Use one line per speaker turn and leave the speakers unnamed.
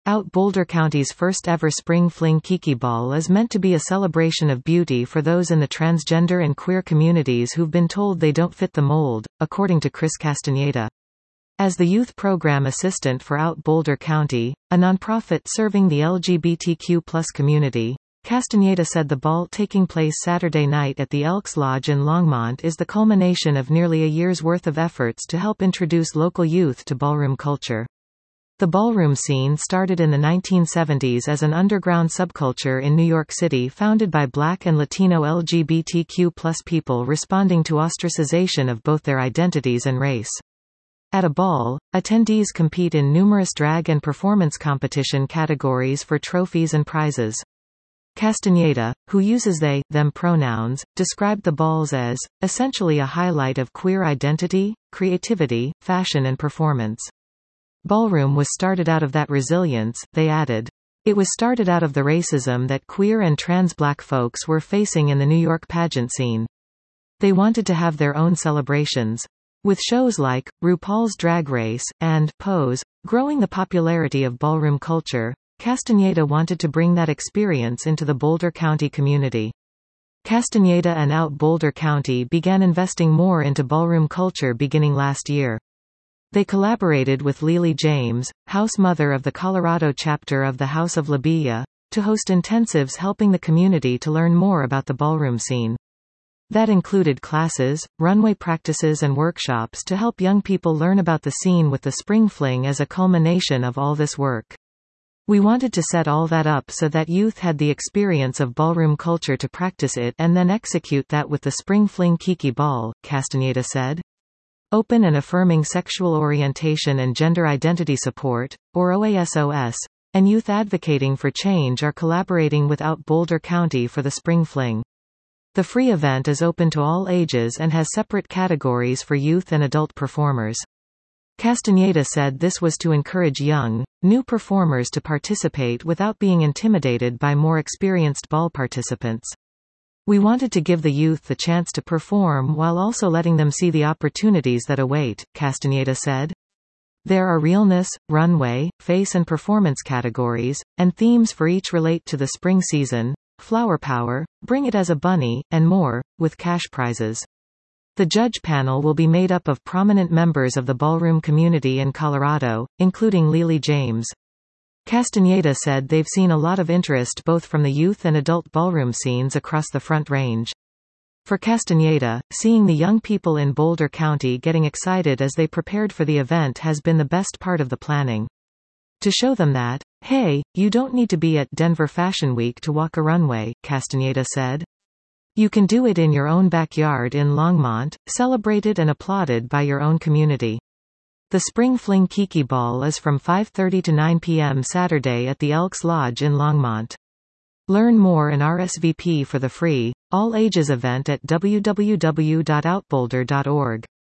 Out Boulder County's first ever Spring Fling Kiki Ball is meant to be a celebration of beauty for those in the transgender and queer communities who've been told they don't fit the mold, according to Chris Castaneda. As the youth program assistant for Out Boulder County, a nonprofit serving the LGBTQ+ community, Castaneda said the ball taking place Saturday night at the Elks Lodge in Longmont is the culmination of nearly a year's worth of efforts to help introduce local youth to ballroom culture. The ballroom scene started in the 1970s as an underground subculture in New York City founded by Black and Latino LGBTQ+ people responding to ostracization of both their identities and race. At a ball, attendees compete in numerous drag and performance competition categories for trophies and prizes. Castaneda, who uses they, them pronouns, described the balls as, essentially a highlight of queer identity, creativity, fashion and performance. Ballroom was started out of that resilience, they added. It was started out of the racism that queer and trans Black folks were facing in the New York pageant scene. They wanted to have their own celebrations. With shows like RuPaul's Drag Race and Pose growing the popularity of ballroom culture, Castaneda wanted to bring that experience into the Boulder County community. Castaneda and Out Boulder County began investing more into ballroom culture beginning last year. They collaborated with Lily James, house mother of the Colorado chapter of the House of Labia, to host intensives helping the community to learn more about the ballroom scene. That included classes, runway practices and workshops to help young people learn about the scene, with the Spring Fling as a culmination of all this work. We wanted to set all that up so that youth had the experience of ballroom culture to practice it and then execute that with the Spring Fling Kiki Ball, Castaneda said. Open and Affirming Sexual Orientation and Gender Identity Support, or OASOS, and Youth Advocating for Change are collaborating with Out Boulder County for the Spring Fling. The free event is open to all ages and has separate categories for youth and adult performers. Castaneda said this was to encourage young, new performers to participate without being intimidated by more experienced ball participants. We wanted to give the youth the chance to perform while also letting them see the opportunities that await, Castaneda said. There are realness, runway, face and performance categories, and themes for each relate to the spring season, flower power, bring it as a bunny, and more, with cash prizes. The judge panel will be made up of prominent members of the ballroom community in Colorado, including Lily James. Castaneda said they've seen a lot of interest both from the youth and adult ballroom scenes across the Front Range. For Castaneda, seeing the young people in Boulder County getting excited as they prepared for the event has been the best part of the planning. To show them that, hey, you don't need to be at Denver Fashion Week to walk a runway, Castaneda said. You can do it in your own backyard in Longmont, celebrated and applauded by your own community. The Spring Fling Kiki Ball is from 5:30 to 9 p.m. Saturday at the Elks Lodge in Longmont. Learn more and RSVP for the free, all-ages event at www.outboulder.org.